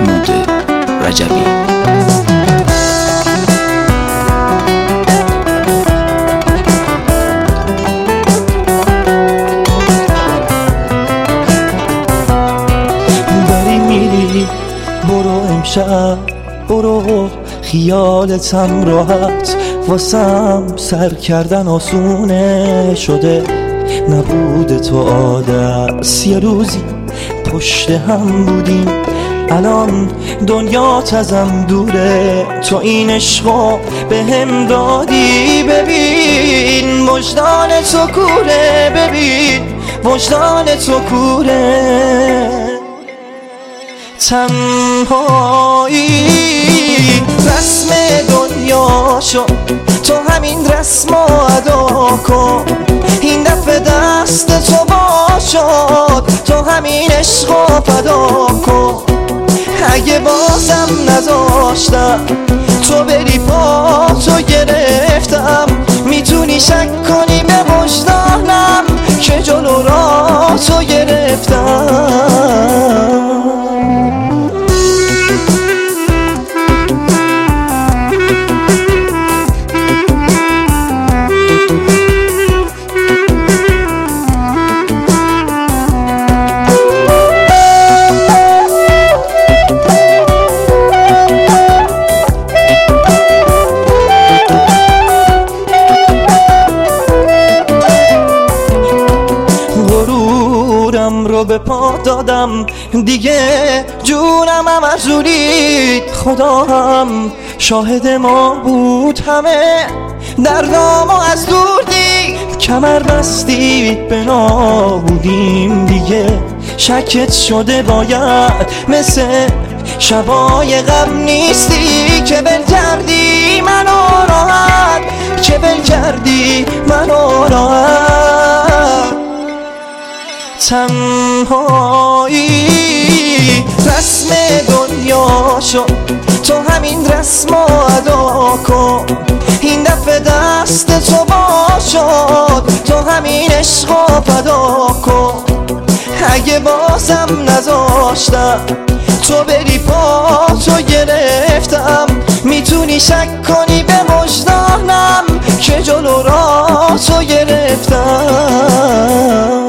محمود رجبی. داری میری برو امشب، برو خیالتم راحت، واسم سر کردن آسونه شده، نبود تو عادت. یه روزی پشت هم بودیم، الان دنیات ازم دوره، تو این عشقو به هم دادی. ببین وجدان تو کوره، ببین وجدان تو کوره. تنهایی رسم دنیا شد، تو همین رسم ادا کن، این دفعه دست تو باشد، تو همین عشقو فدا کن. اگه بازم نذاشتم تو بری پا تو گرفتم، میتونی شک کنی به وجدانم که جلو را تو گرفتم. رو به پا دادم دیگه، جونم هم از اونید، خدا هم شاهد ما بود، همه دردامو از دور دید، کمر بستی به نابودیم دیگه. شکت شده باید مثل شبای غم نیستی که بل کردی منو راحت، که بل کردی منو راحت. تنهایی رسم دنیا شد، تو همین رسم ادا کن، این دفعه دست تو باشد، تو همین عشقو فدا کن. اگه بازم نذاشتم تو بری پا تو گرفتم، میتونی شک کنی به وجدانم که جلو را تو گرفتم.